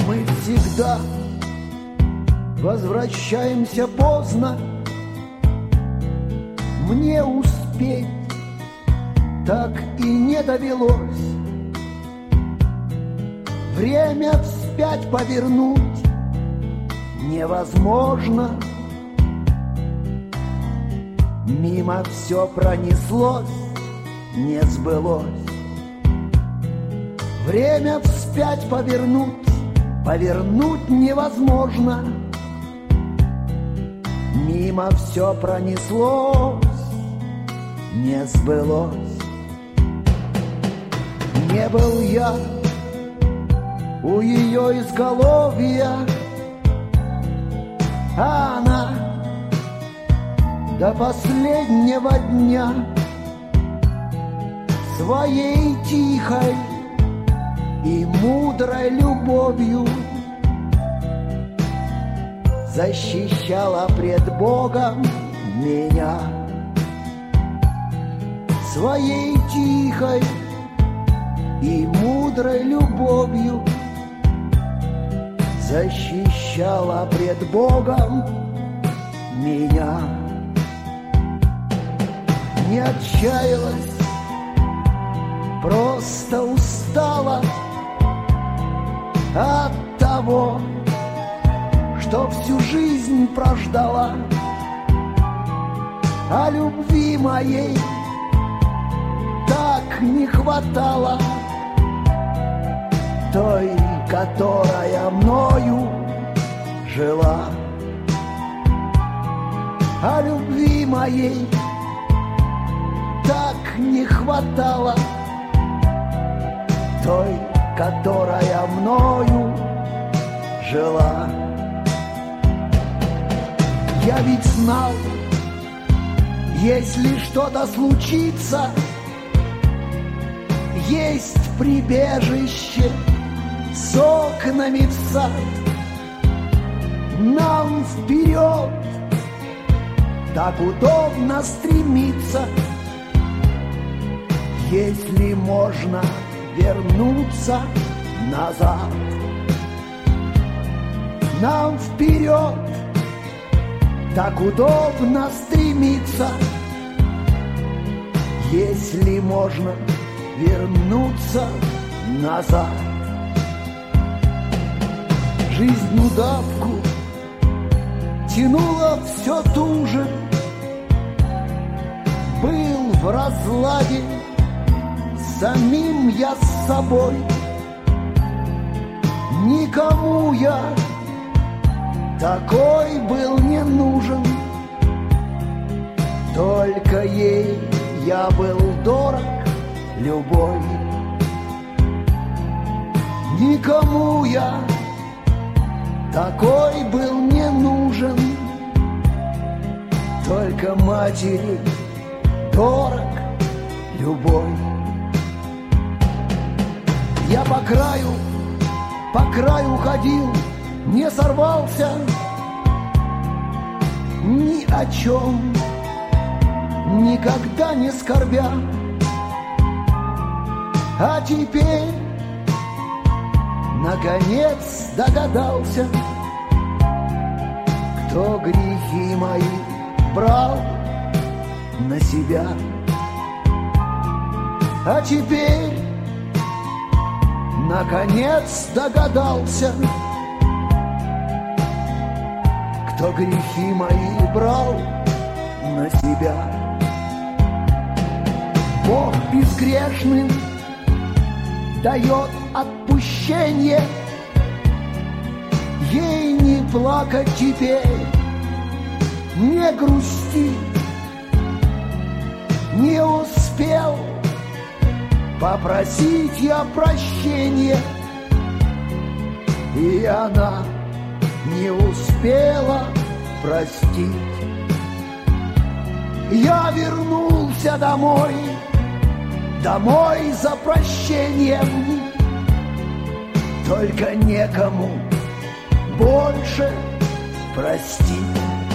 Мы всегда возвращаемся поздно. Мне успеть так и не довелось. Время вспять повернуть невозможно. Мимо все пронеслось, не сбылось. Время вспять повернуть невозможно. Мимо все пронеслось, не сбылось. Не был я у ее изголовья, а она до последнего дня своей тихой и мудрой любовью защищала пред Богом меня. Своей тихой и мудрой любовью защищала пред Богом меня. Не отчаялась, просто устала от того, что всю жизнь прождала. А любви моей так не хватало, той, которая мною жила. А любви моей так не хватало, той, которая мною жила. Я ведь знал, если что-то случится, есть прибежище с окнами в сад. Нам вперед так удобно стремиться, если можно вернуться назад. Нам вперед так удобно стремиться, если можно вернуться назад. Жизнь удавку тянула все туже. Был в разладе самим я с собой. Никому я такой был не нужен, только ей я был дорог любой. Никому я такой был не нужен, только матери дорог любой. Я по краю ходил, не сорвался ни о чем, никогда не скорбя. А теперь наконец догадался, кто грехи мои брал на себя. А теперь наконец догадался, кто грехи мои брал на себя. Бог безгрешным дает отпущение, ей не плакать теперь, не грусти. Не успел попросить я прощения, и она не успела простить. Я вернулся домой за прощением, только некому больше простить.